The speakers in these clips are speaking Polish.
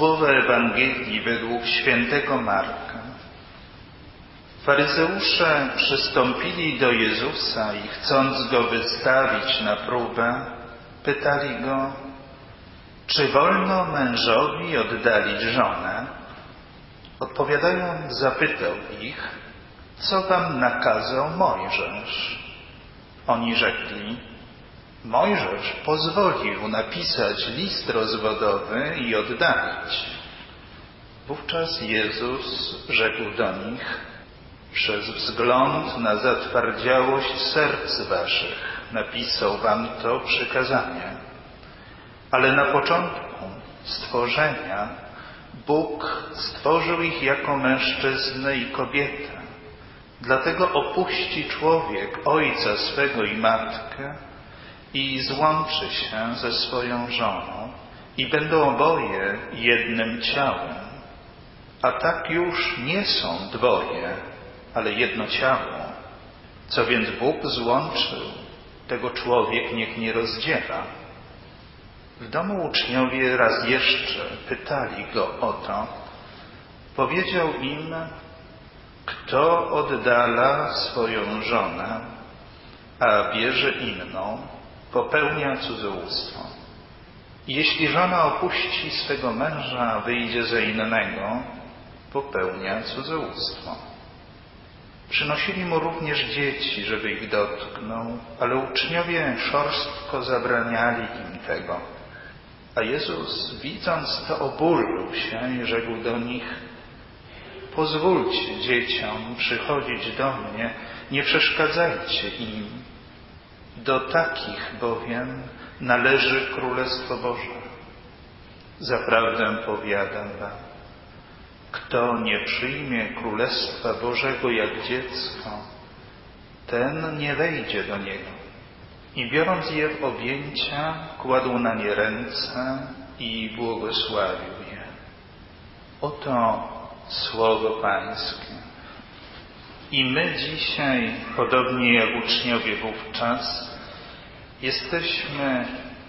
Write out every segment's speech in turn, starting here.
Słowa Ewangelii według świętego Marka. Faryzeusze przystąpili do Jezusa i chcąc Go wystawić na próbę, pytali Go, czy wolno mężowi oddalić żonę? Odpowiadając, zapytał ich, co wam nakazał Mojżesz? Oni rzekli, Mojżesz pozwolił napisać list rozwodowy i oddalić. Wówczas Jezus rzekł do nich, przez wzgląd na zatwardziałość serc waszych napisał wam to przykazanie. Ale na początku stworzenia Bóg stworzył ich jako mężczyznę i kobietę. Dlatego opuści człowiek ojca swego i matkę i złączy się ze swoją żoną i będą oboje jednym ciałem. A tak już nie są dwoje, ale jedno ciało. Co więc Bóg złączył, tego człowiek niech nie rozdziela. W domu uczniowie raz jeszcze pytali Go o to. Powiedział im, kto oddala swoją żonę, a bierze inną, popełnia cudzołóstwo. Jeśli żona opuści swego męża, wyjdzie za innego, popełnia cudzołóstwo. Przynosili mu również dzieci, żeby ich dotknął, ale uczniowie szorstko zabraniali im tego. A Jezus, widząc to, oburzył się i rzekł do nich, pozwólcie dzieciom przychodzić do mnie, nie przeszkadzajcie im. Do takich bowiem należy Królestwo Boże. Zaprawdę powiadam wam, kto nie przyjmie Królestwa Bożego jak dziecko, ten nie wejdzie do niego. I biorąc je w objęcia, kładł na nie ręce i błogosławił je. Oto Słowo Pańskie. I my dzisiaj, podobnie jak uczniowie wówczas, jesteśmy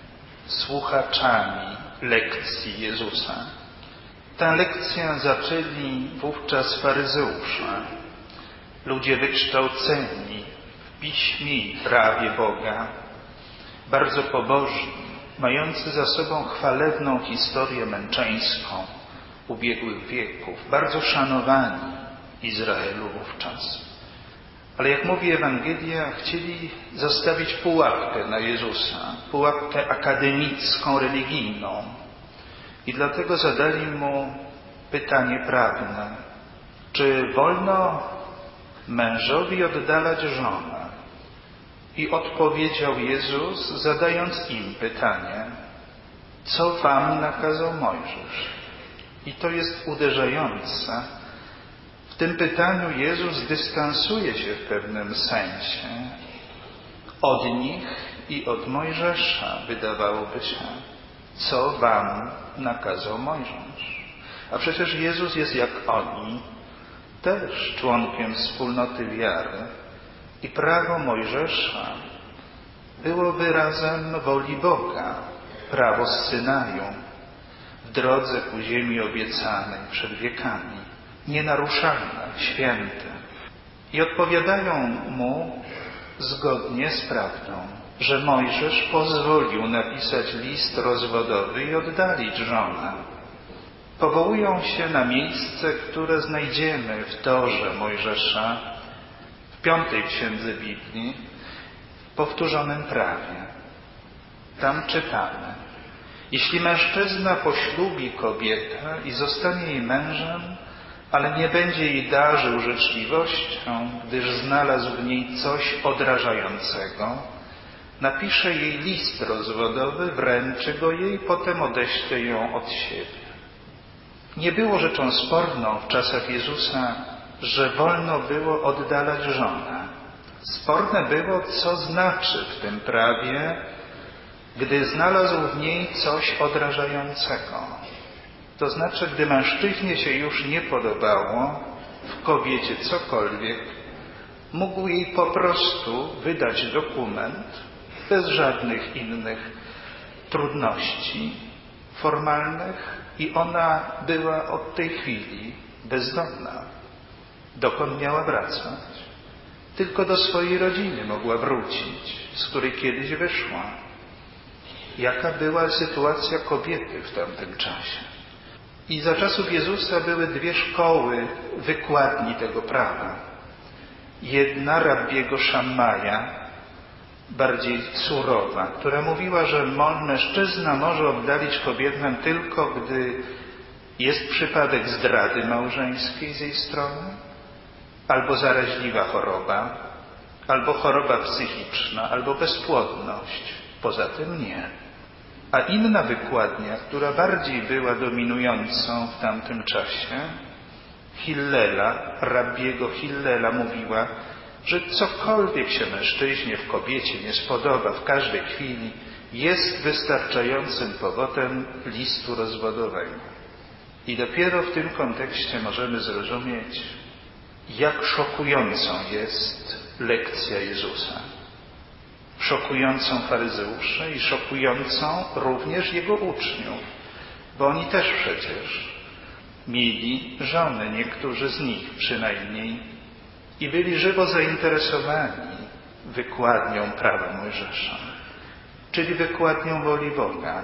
słuchaczami lekcji Jezusa. Tę lekcję zaczęli wówczas faryzeusze, ludzie wykształceni w piśmie i prawie Boga, bardzo pobożni, mający za sobą chwalebną historię męczeńską ubiegłych wieków, bardzo szanowani Izraelu wówczas. Ale jak mówi Ewangelia, chcieli zastawić pułapkę na Jezusa, pułapkę akademicką, religijną. I dlatego zadali Mu pytanie prawne. Czy wolno mężowi oddalać żonę? I odpowiedział Jezus, zadając im pytanie, co wam nakazał Mojżesz? I to jest uderzające. W tym pytaniu Jezus dystansuje się w pewnym sensie od nich i od Mojżesza, wydawałoby się. Co wam nakazał Mojżesz? A przecież Jezus jest jak oni, też członkiem wspólnoty wiary. I prawo Mojżesza było wyrazem woli Boga, prawo z Synaju, w drodze ku ziemi obiecanej przed wiekami, nienaruszalne, święte. I odpowiadają Mu zgodnie z prawdą, że Mojżesz pozwolił napisać list rozwodowy i oddalić żonę. Powołują się na miejsce, które znajdziemy w Torze Mojżesza, w 5. księdze Biblii, w powtórzonym prawie. Tam czytamy: jeśli mężczyzna poślubi kobietę i zostanie jej mężem, ale nie będzie jej darzył życzliwością, gdyż znalazł w niej coś odrażającego, napisze jej list rozwodowy, wręczy go jej, potem odeśle ją od siebie. Nie było rzeczą sporną w czasach Jezusa, że wolno było oddalać żonę. Sporne było, co znaczy w tym prawie, gdy znalazł w niej coś odrażającego. To znaczy, gdy mężczyźnie się już nie podobało w kobiecie cokolwiek, mógł jej po prostu wydać dokument bez żadnych innych trudności formalnych i ona była od tej chwili bezdomna. Dokąd miała wracać? Tylko do swojej rodziny mogła wrócić, z której kiedyś wyszła. Jaka była sytuacja kobiety w tamtym czasie? I za czasów Jezusa były dwie szkoły wykładni tego prawa. Jedna rabbiego Szammaja, bardziej surowa, która mówiła, że mężczyzna może oddalić kobietę tylko, gdy jest przypadek zdrady małżeńskiej z jej strony, albo zaraźliwa choroba, albo choroba psychiczna, albo bezpłodność. Poza tym nie. A inna wykładnia, która bardziej była dominującą w tamtym czasie, Hillela, rabbiego Hillela, mówiła, że cokolwiek się mężczyźnie w kobiecie nie spodoba w każdej chwili, jest wystarczającym powodem listu rozwodowego. I dopiero w tym kontekście możemy zrozumieć, jak szokującą jest lekcja Jezusa. Szokującą faryzeuszy i szokującą również Jego uczniów, bo oni też przecież mieli żony, niektórzy z nich przynajmniej, i byli żywo zainteresowani wykładnią prawa Mojżesza, czyli wykładnią woli Boga.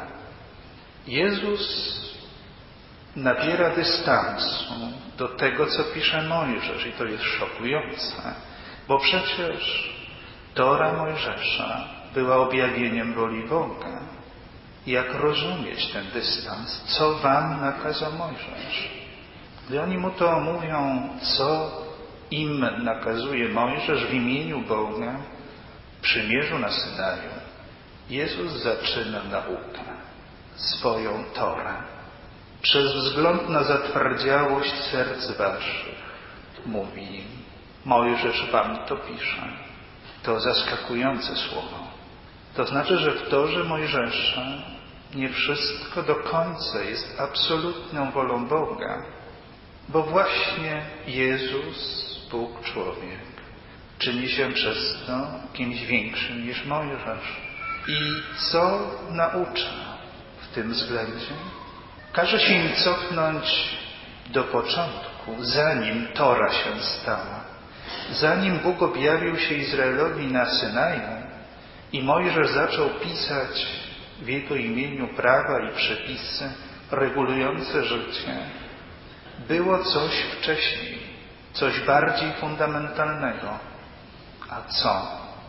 Jezus nabiera dystansu do tego, co pisze Mojżesz, i to jest szokujące, bo przecież Tora Mojżesza była objawieniem woli Boga. Jak rozumieć ten dystans? Co wam nakazał Mojżesz? Gdy oni mu to mówią, co im nakazuje Mojżesz w imieniu Boga, w przymierzu na Synaju, Jezus zaczyna naukę, swoją Torę. Przez wzgląd na zatwardziałość serc waszych, mówi im, Mojżesz wam to pisze. To zaskakujące słowo. To znaczy, że w Torze Mojżesza nie wszystko do końca jest absolutną wolą Boga, bo właśnie Jezus, Bóg człowiek, czyni się przez to kimś większym niż Mojżesz. I co naucza w tym względzie? Każe się im cofnąć do początku, zanim Tora się stała. Zanim Bóg objawił się Izraelowi na Synaju i Mojżesz zaczął pisać w Jego imieniu prawa i przepisy regulujące życie, było coś wcześniej, coś bardziej fundamentalnego. A co?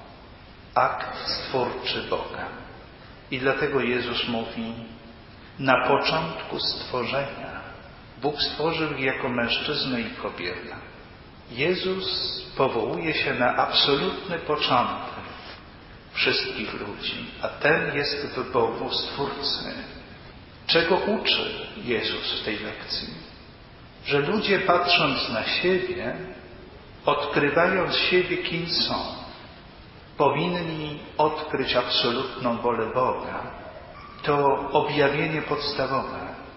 Akt stwórczy Boga. I dlatego Jezus mówi, na początku stworzenia Bóg stworzył ich jako mężczyznę i kobietę. Jezus powołuje się na absolutny początek wszystkich ludzi, a ten jest w Bogu Stwórcy. Czego uczy Jezus w tej lekcji? Że ludzie, patrząc na siebie, odkrywając siebie, kim są, powinni odkryć absolutną wolę Boga. To objawienie podstawowe.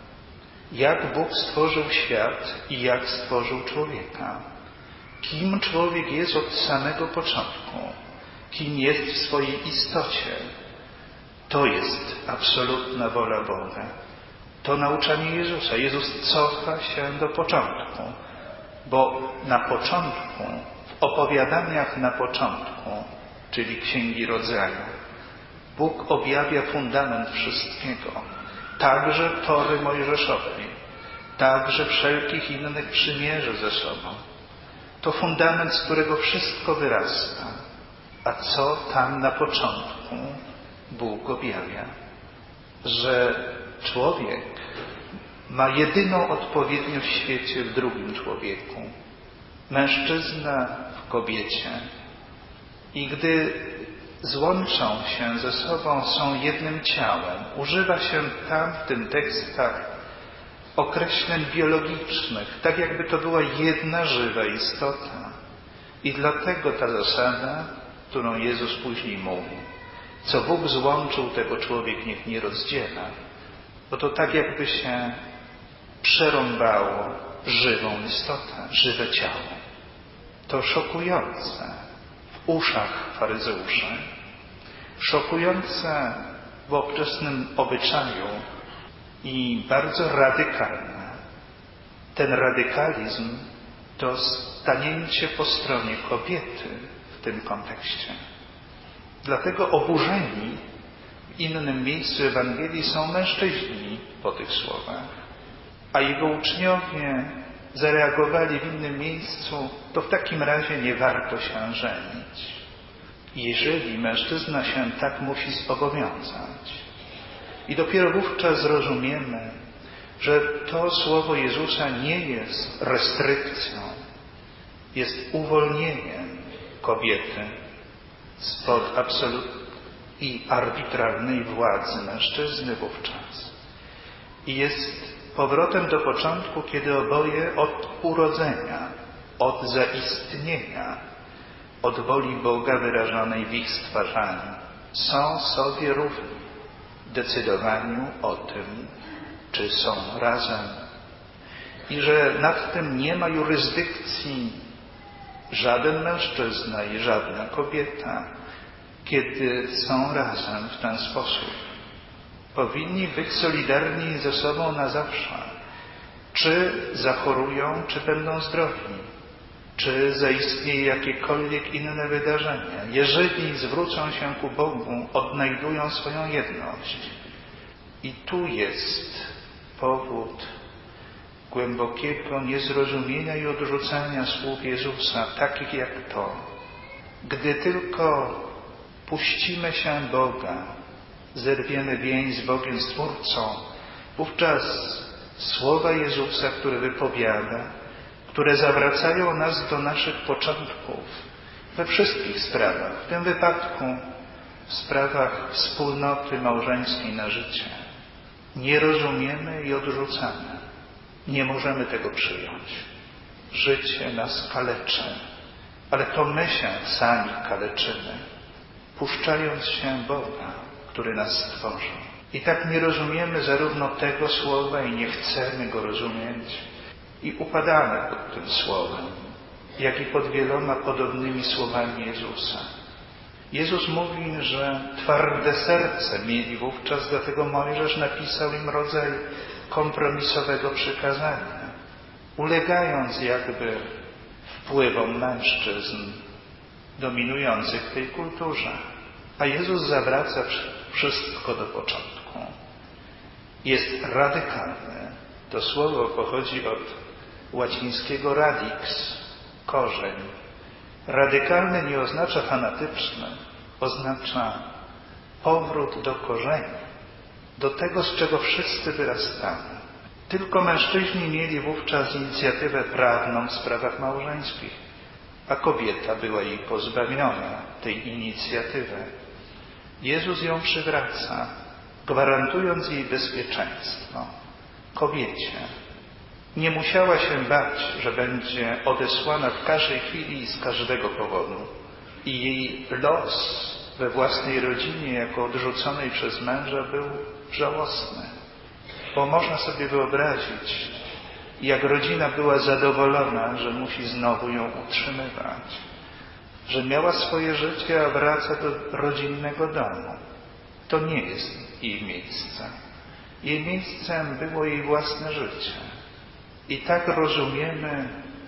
Jak Bóg stworzył świat i jak stworzył człowieka. Kim człowiek jest od samego początku. Kim jest w swojej istocie. To jest absolutna wola Boga. To nauczanie Jezusa. Jezus cofa się do początku. Bo na początku, w opowiadaniach na początku, czyli Księgi Rodzaju, Bóg objawia fundament wszystkiego. Także Tory Mojżeszowej. Także wszelkich innych przymierzy ze sobą. To fundament, z którego wszystko wyrasta. A co tam na początku Bóg objawia? Że człowiek ma jedyną odpowiedniość w świecie w drugim człowieku. Mężczyzna w kobiecie. I gdy złączą się ze sobą, są jednym ciałem. Używa się tam w tym tekstach określeń biologicznych, tak jakby to była jedna żywa istota. I dlatego ta zasada, którą Jezus później mówi, co Bóg złączył, tego człowiek niech nie rozdziela, bo to tak jakby się przerąbało żywą istotę, żywe ciało. To szokujące w uszach faryzeuszy, szokujące w ówczesnym obyczaju i bardzo radykalne. Ten radykalizm to stanięcie po stronie kobiety w tym kontekście. Dlatego oburzeni w innym miejscu Ewangelii są mężczyźni po tych słowach, a jego uczniowie zareagowali w innym miejscu: to w takim razie nie warto się żenić. Jeżeli mężczyzna się tak musi zobowiązać. I dopiero wówczas zrozumiemy, że to słowo Jezusa nie jest restrykcją, jest uwolnieniem kobiety spod absolutnej i arbitralnej władzy mężczyzny wówczas. I jest powrotem do początku, kiedy oboje od urodzenia, od zaistnienia, od woli Boga wyrażonej w ich stwarzaniu są sobie równi w decydowaniu o tym, czy są razem. I że nad tym nie ma jurysdykcji żaden mężczyzna i żadna kobieta, kiedy są razem w ten sposób. Powinni być solidarni ze sobą na zawsze. Czy zachorują, czy będą zdrowi, czy zaistnieje jakiekolwiek inne wydarzenia. Jeżeli zwrócą się ku Bogu, odnajdują swoją jedność. I tu jest powód głębokiego niezrozumienia i odrzucania słów Jezusa, takich jak to. Gdy tylko puścimy się Boga, zerwiemy więź z Bogiem Stwórcą, wówczas słowa Jezusa, które wypowiada, które zawracają nas do naszych początków we wszystkich sprawach, w tym wypadku w sprawach wspólnoty małżeńskiej na życie, nie rozumiemy i odrzucamy. Nie możemy tego przyjąć. Życie nas kaleczy, ale to my się sami kaleczymy, puszczając się Boga, który nas stworzył. I tak nie rozumiemy zarówno tego słowa i nie chcemy go rozumieć i upadamy pod tym słowem, jak i pod wieloma podobnymi słowami Jezusa. Jezus mówi, że twarde serce mieli wówczas, dlatego Mojżesz napisał im rodzaj kompromisowego przykazania, ulegając jakby wpływom mężczyzn dominujących w tej kulturze. A Jezus zawraca wszystko do początku. Jest radykalny. To słowo pochodzi od łacińskiego radix, korzeń. Radykalny nie oznacza fanatyczny, oznacza powrót do korzeni, do tego, z czego wszyscy wyrastamy. Tylko mężczyźni mieli wówczas inicjatywę prawną w sprawach małżeńskich, a kobieta była jej pozbawiona tej inicjatywy. Jezus ją przywraca, gwarantując jej bezpieczeństwo. Kobiecie nie musiała się bać, że będzie odesłana w każdej chwili i z każdego powodu. I jej los we własnej rodzinie jako odrzuconej przez męża był żałosny. Bo można sobie wyobrazić, jak rodzina była zadowolona, że musi znowu ją utrzymywać. Że miała swoje życie, a wraca do rodzinnego domu. To nie jest jej miejsce. Jej miejscem było jej własne życie. I tak rozumiemy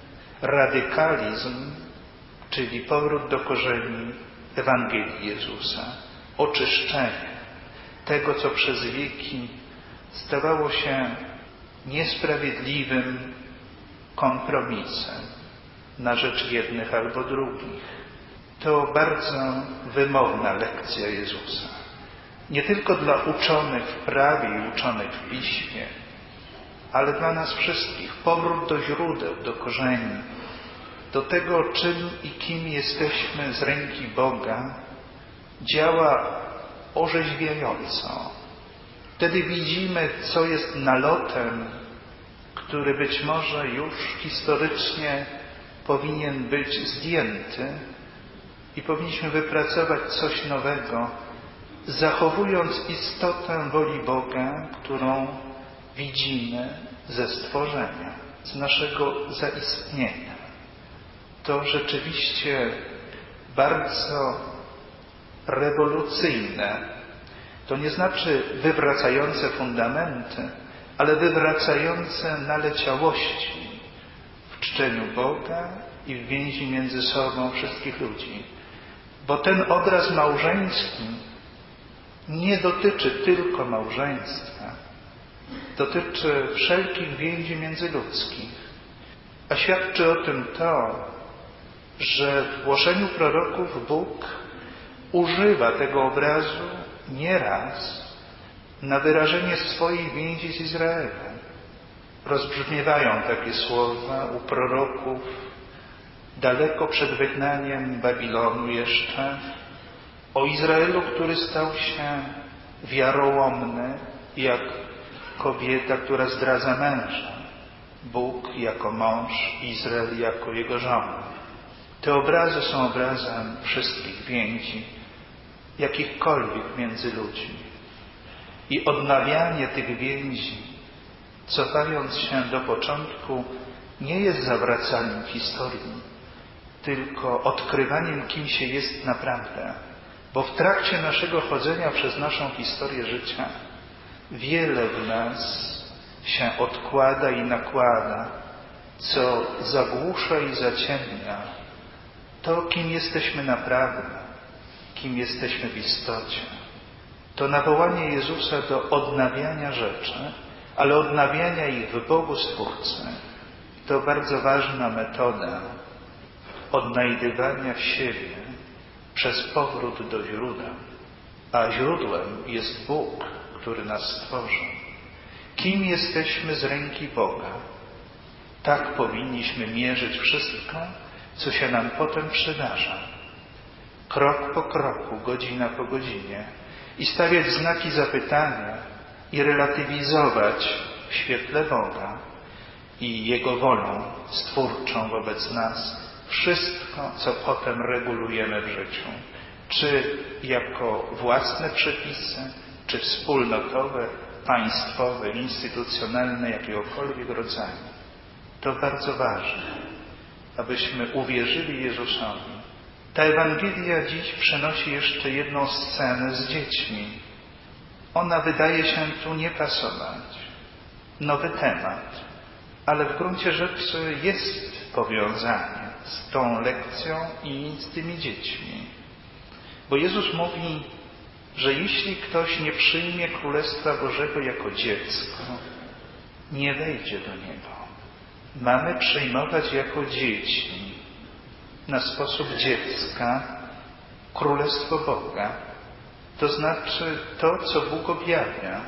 radykalizm, czyli powrót do korzeni Ewangelii Jezusa, oczyszczenie tego, co przez wieki stawało się niesprawiedliwym kompromisem na rzecz jednych albo drugich. To bardzo wymowna lekcja Jezusa. Nie tylko dla uczonych w prawie i uczonych w piśmie, ale dla nas wszystkich. Powrót do źródeł, do korzeni, do tego, czym i kim jesteśmy z ręki Boga, działa orzeźwiająco. Wtedy widzimy, co jest nalotem, który być może już historycznie powinien być zdjęty i powinniśmy wypracować coś nowego, zachowując istotę woli Boga, którą widzimy ze stworzenia, z naszego zaistnienia. To rzeczywiście bardzo rewolucyjne. To nie znaczy wywracające fundamenty, ale wywracające naleciałości w czczeniu Boga i w więzi między sobą wszystkich ludzi. Bo ten obraz małżeński nie dotyczy tylko małżeństwa, dotyczy wszelkich więzi międzyludzkich. A świadczy o tym to, że w głoszeniu proroków Bóg używa tego obrazu nieraz na wyrażenie swoich więzi z Izraelem. Rozbrzmiewają takie słowa u proroków daleko przed wygnaniem Babilonu jeszcze, o Izraelu, który stał się wiarołomny, jak kobieta, która zdradza męża. Bóg jako mąż, Izrael jako jego żona. Te obrazy są obrazem wszystkich więzi, jakichkolwiek między ludźmi. I odnawianie tych więzi, cofając się do początku, nie jest zawracaniem historii, tylko odkrywaniem, kim się jest naprawdę. Bo w trakcie naszego chodzenia przez naszą historię życia wiele w nas się odkłada i nakłada, co zagłusza i zaciemnia to, kim jesteśmy naprawdę, kim jesteśmy w istocie. To nawołanie Jezusa do odnawiania rzeczy, ale odnawiania ich w Bogu Stwórcy, to bardzo ważna metoda odnajdywania siebie przez powrót do źródeł. A źródłem jest Bóg, który nas stworzył. Kim jesteśmy z ręki Boga? Tak powinniśmy mierzyć wszystko, co się nam potem przydarza. Krok po kroku, godzina po godzinie i stawiać znaki zapytania i relatywizować w świetle Boga i Jego wolą stwórczą wobec nas wszystko, co potem regulujemy w życiu. Czy jako własne przepisy, czy wspólnotowe, państwowe, instytucjonalne, jakiegokolwiek rodzaju. To bardzo ważne, abyśmy uwierzyli Jezusowi. Ta Ewangelia dziś przynosi jeszcze jedną scenę z dziećmi. Ona wydaje się tu nie pasować. Nowy temat, ale w gruncie rzeczy jest powiązanie z tą lekcją i z tymi dziećmi. Bo Jezus mówi, że jeśli ktoś nie przyjmie Królestwa Bożego jako dziecko, nie wejdzie do niego. Mamy przyjmować jako dzieci, na sposób dziecka, Królestwo Boga. To znaczy to, co Bóg objawia,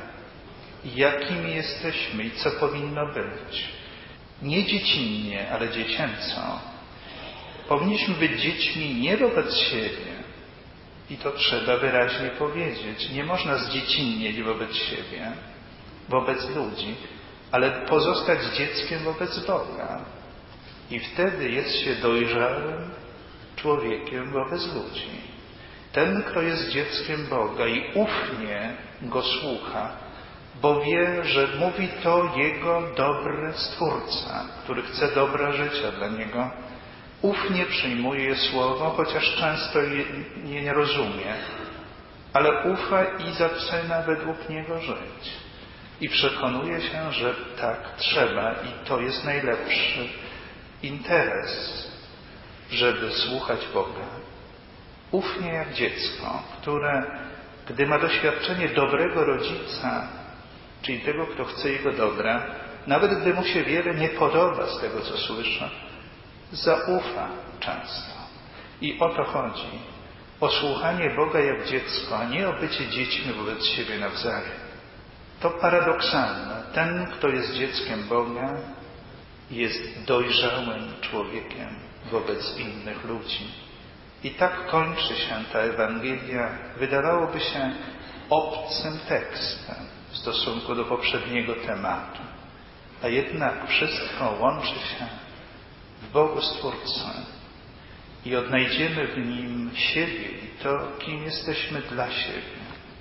jakimi jesteśmy i co powinno być. Nie dziecinnie, ale dziecięco. Powinniśmy być dziećmi nie wobec siebie. I to trzeba wyraźnie powiedzieć. Nie można zdziecinnieć wobec siebie, wobec ludzi, ale pozostać dzieckiem wobec Boga. I wtedy jest się dojrzałym człowiekiem wobec ludzi. Ten, kto jest dzieckiem Boga i ufnie Go słucha, bo wie, że mówi to Jego dobry Stwórca, który chce dobra życia dla niego, ufnie przyjmuje słowo, chociaż często je nie rozumie, ale ufa i zaczyna według niego żyć. I przekonuje się, że tak trzeba i to jest najlepszy interes, żeby słuchać Boga. Ufnie jak dziecko, które, gdy ma doświadczenie dobrego rodzica, czyli tego, kto chce jego dobra, nawet gdy mu się wiele nie podoba z tego, co słyszy, zaufa często. I o to chodzi. O słuchanie Boga jak dziecko, a nie o bycie dziećmi wobec siebie nawzajem. To paradoksalne. Ten, kto jest dzieckiem Boga, jest dojrzałym człowiekiem wobec innych ludzi. I tak kończy się ta Ewangelia, wydawałoby się obcym tekstem w stosunku do poprzedniego tematu. A jednak wszystko łączy się w Bogu Stwórcy i odnajdziemy w Nim siebie i to, kim jesteśmy dla siebie.